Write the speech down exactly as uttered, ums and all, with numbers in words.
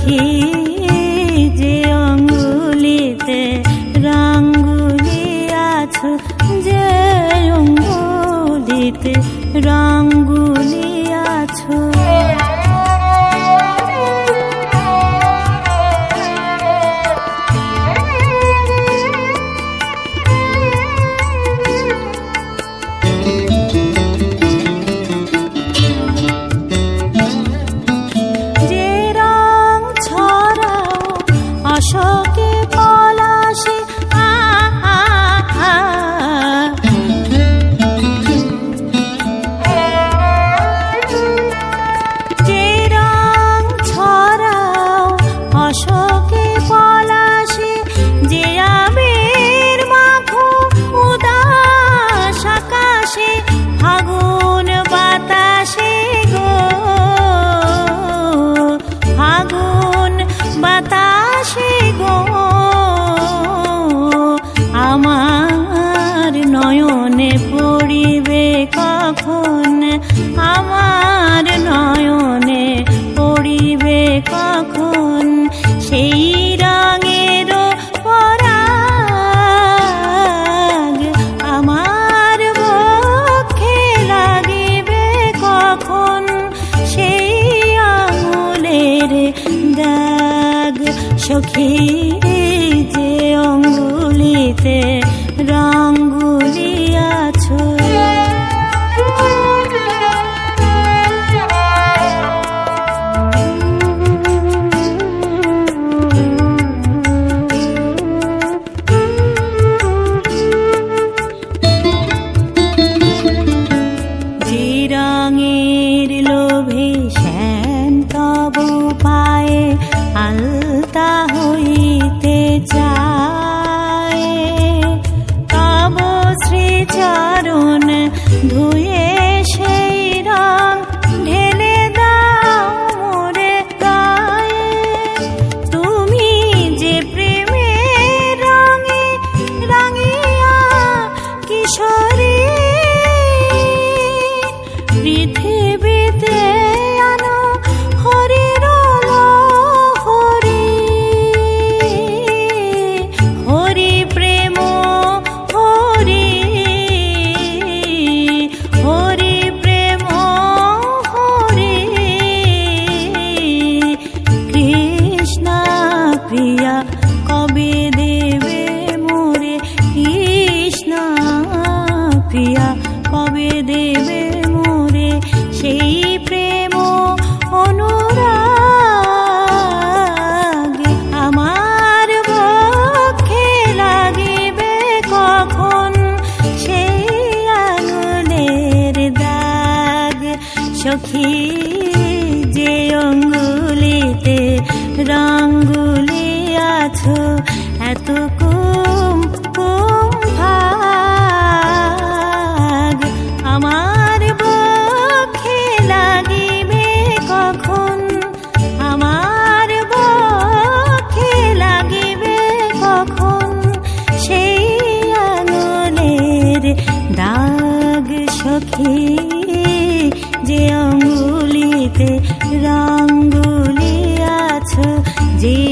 সখী যে অঙ্গুলিতে রাঙ্গুলি আছো, যে অঙ্গুলিতে রাঙ্গুলি আছো। অশোকে পলাশে আ আ আ যে রং ছড়াও অশোকে পলাশে, যে আবির মাখো উদাস আকাশে, ফাগুন বাতাসে গো ফাগুন বাতাসে গো, আমার নয়নে পড়িবে কখন, আমার নয়নে পড়িবে কখন সেই রঙের পরাগ, আমার বক্ষে লাগিবে কখন সেই আঙুলের দাগ। সখী যে অঙ্গুলিতে রাঙ্গুলি আছো, যে রঙের লোভে শ্যাম তবু পায়ে আলতা হইতে চায়, তব শ্রীচরণ ধুয়ে সেই রং ঢেলে দাও মোরে গায়ে। তুমি যে প্রেমের রঙে রাঙিয়া কিশোরী, পৃথিবীতে আনো হরির লহরী, হরি প্রেম হরি, হরি প্রেম হরি। কৃষ্ণ প্রিয়া কবে দেবে মোরে, কৃষ্ণ প্রিয়া কবে দেবে মোরে সেই প্রেম অনুরাগ, আমার বক্ষে লাগিবে কখন সেই আঙুলের দাগ। সখী যে অঙ্গুলিতে রাঙ্গুলি আছো, এত কুম কুম ভাগ, আমার বক্ষে লাগিবে কখন, আমার বক্ষে লাগিবে কখন সেই আঙুলের দাগ। সখী যে অঙ্গুলিতে রাঙ্গুলি আছো, যে